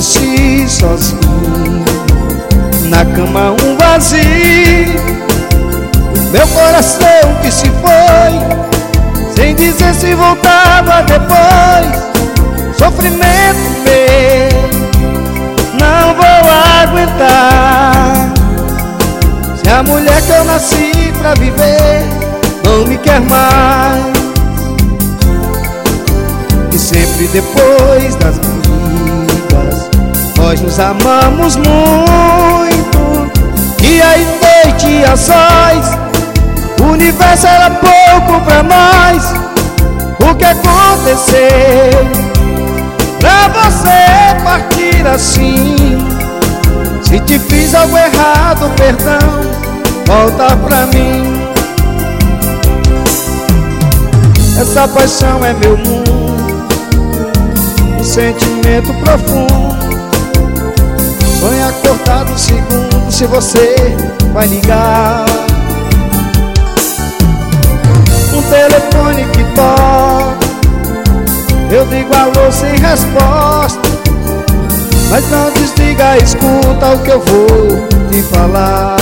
adormeci sozinho, na cama um vazio, meu coração que se foi, sem dizer se voltava depois. Sofrimento meu, não vou aguentar. Se a mulher que eu nasci pra viver não me quer mais, e sempre depois das brigas nós nos amamos muito. E aí noite e a sós, o universo era pouco pra nós. O que aconteceu pra você partir assim? Se te fiz algo errado, perdão, volta pra mim. Essa paixão é meu mundo, um sentimento profundo. Sonho acordado um segundo, se você vai ligar. Um telefone que toca, eu digo alô sem resposta, mas não desliga, escuta o que eu vou te falar.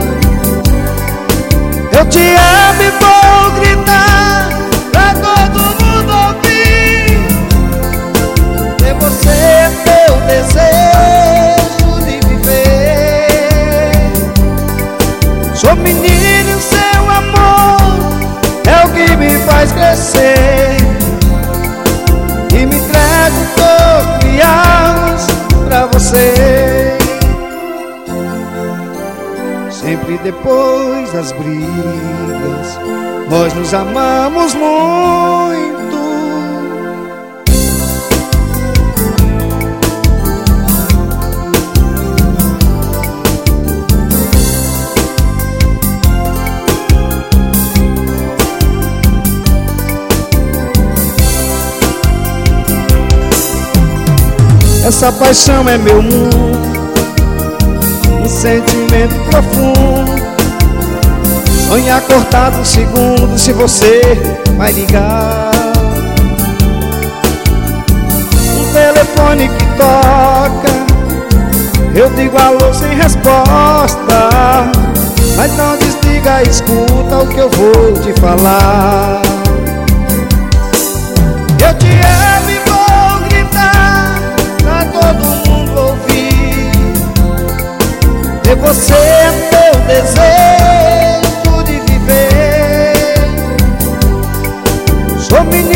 Eu te amo e vou gritar pra todo mundo ouvir. Ter você é meu desejo de viver. Sou menino e o seu amor é o que me faz crescer, e me entrego corpo e almas pra você. Sempre depois das brigas nós nos amamos muito. Essa paixão é meu mundo, um sentimento profundo. Sonho acordado um segundo, se você vai ligar. Um telefone que toca, eu digo alô sem resposta, mas não desliga, escuta o que eu vou te falar. Eu te amo e vou gritar pra todo mundo ouvir. E você é meu desejo de viver. Sou menino